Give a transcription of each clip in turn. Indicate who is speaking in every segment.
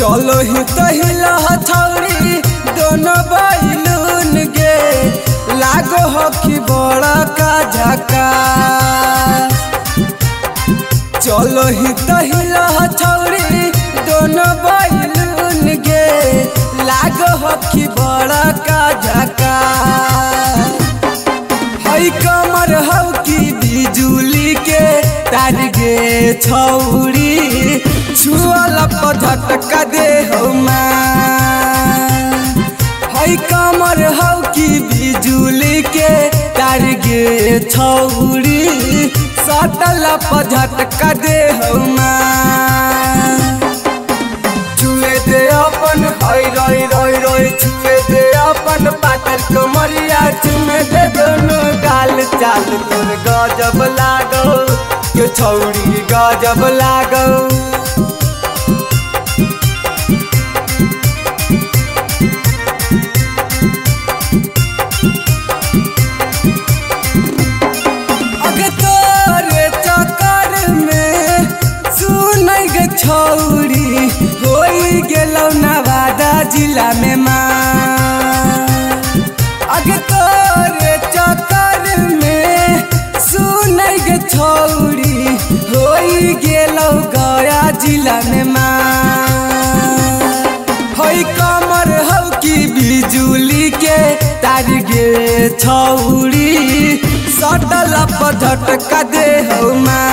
Speaker 1: चलो ही तहिला हथौड़ी दोनों बैलून गे लागो हो कि बड़ा का झका। चलो ही तहिला हथौड़ी दोनों बैलून गे लागो हो कि बड़ा का झका। हई कमर हो कि बिजुली के तार गे छौड़ी छुअला पर झटका दे हो हई कमर हो कि बिजुली के तार गे छौड़ी सटला पर झटका दे हो छुए दे अपन हई रोई रोई रोई छुए दे अपन पातर कमरिया चुमे दे दोनों गाल चाल तोर गजब लागो के छौड़ी गजब लागो। छौड़ी होई गेलौ नवादा जिला में अगे तोरे चक्कर में सुनै गे छौड़ी होई गेलौ गया जिला में हई कमर हो कि बिजुली के तार गे छौड़ी सटला पर झटका दे हो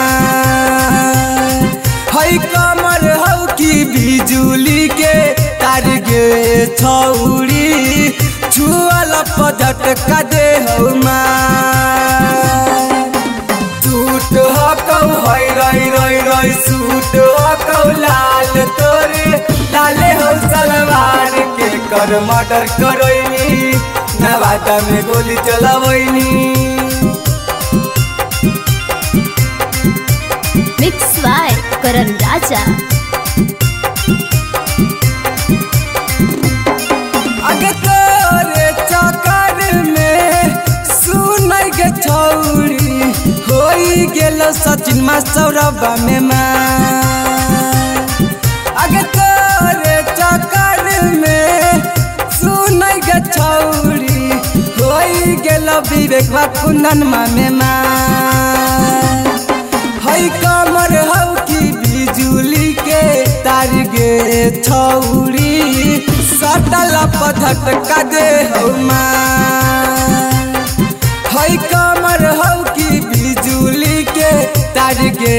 Speaker 1: हई कमर हो कि बिजुली के तार गे छौड़ी छुअला पर झटका दे हो सूट हकौ हई रई रई रई सूट हकौ लाल तोरे लाले हो सलवार के कर मर्डर करैनी नवादा में गोली चलावैनी।
Speaker 2: मिक्स बाय करण राजा।
Speaker 1: अगे तोरे चक्कर में सुनै गे छौड़ी होई गेलो सचिन मास्टरबा में अगे तोरे चक्कर में सुनै गे छौड़ी होई गेलो विवेक बा कुंदन में हई कमर हो कि बिजुली के तार गे छौड़ी सटला पर झटका दे हो हई कमर हो कि बिजुली के तार गे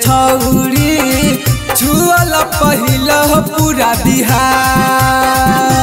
Speaker 1: छौड़ी छुअला पहिला पूरा बिहार।